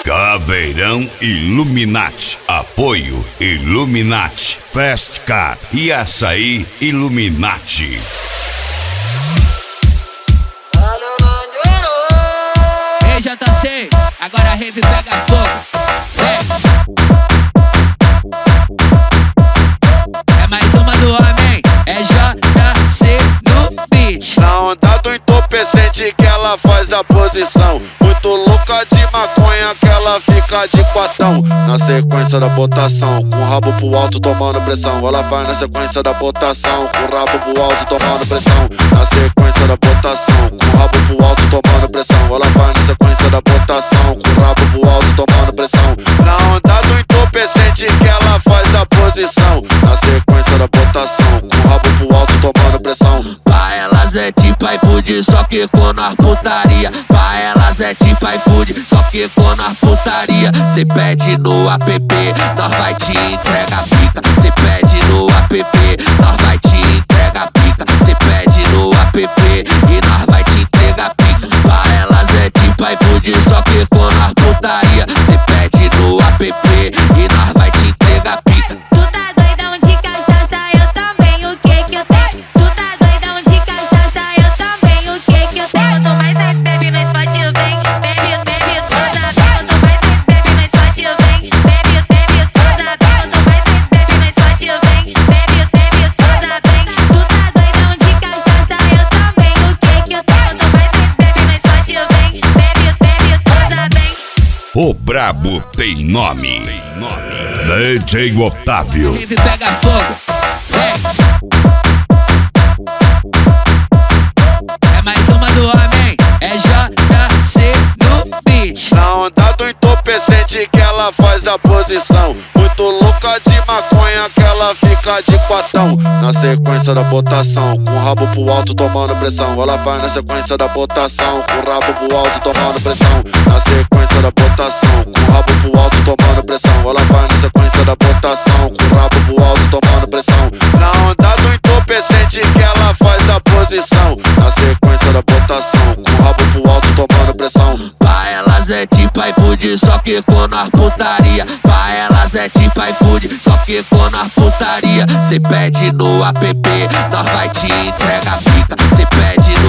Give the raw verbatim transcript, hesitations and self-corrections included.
Caveirão Illuminati. Apoio Illuminati, Festcar e Açaí Illuminati. Ei, J C, agora a rave pega fogo. É. É mais uma do homem, é J C no beat. Na onda do entorpecente que ela faz a posição, muito louca de maconha que ela fica de quatão. Na sequência da botação, com o rabo pro alto tomando pressão. Ela vai na sequência da botação, com o rabo pro alto tomando pressão. Na sequência da botação, com o rabo pro alto tomando pressão. Ela vai na sequência da botação, com o rabo pro alto tomando pressão. Na onda do entorpecente que ela faz a posição, na sequência da botação, com o rabo pro alto tomando pressão. Pra elas é tipo iFood, só que com nós putaria. Pra elas é tipo iFood, só que com nós putaria. Cê pede no app, nós vai te entrega a pica. Cê pede no app, nós vai te entrega a pica. Cê pede no app e nós vai te entrega a pica. Pra elas é tipo iFood, só que com nós putaria. Cê pede no app e nós vai te entrega a pica. Tu tá doidão de cachaça, eu também, o que que eu tenho? Tu tá doidão de cachaça, eu também, o que que eu tenho? Quanto mais nós bebe, nós pode vem, bebe, bebe toda vez. Quanto mais nós bebe, nós pode vem, bebe, bebe toda vez. Quanto mais nós bebe, nós pode vem, bebe, bebe toda vez. Tu tá doidão de cachaça, eu também, o que que eu tenho? Quanto mais nós bebe, nós pode vem, bebe, bebe toda vez. O brabo tem nome. Tem nome. D J Otávio. Rave pega fogo. É. É mais uma do homem, é J C no beat. Na onda do entorpecente que ela faz a posição, muito louca de maconha que ela fica de quatão. Na sequência da botação, com o rabo pro alto tomando pressão. Ela vai na sequência da botação, com o rabo pro alto tomando pressão. Na sequência da botação, com o rabo pro alto tomando pressão. Ela vai na sequência da botação, com o rabo pro alto tomando pressão. Na onda do entorpecente que ela faz a posição, na sequência da botação, com o rabo pro alto tomando pressão. Pra elas é tipo iFood, só que com nós putaria. Pra elas é tipo iFood, só que com nós putaria. Cê pede no app, nós vai te entrega a pica. Cê pede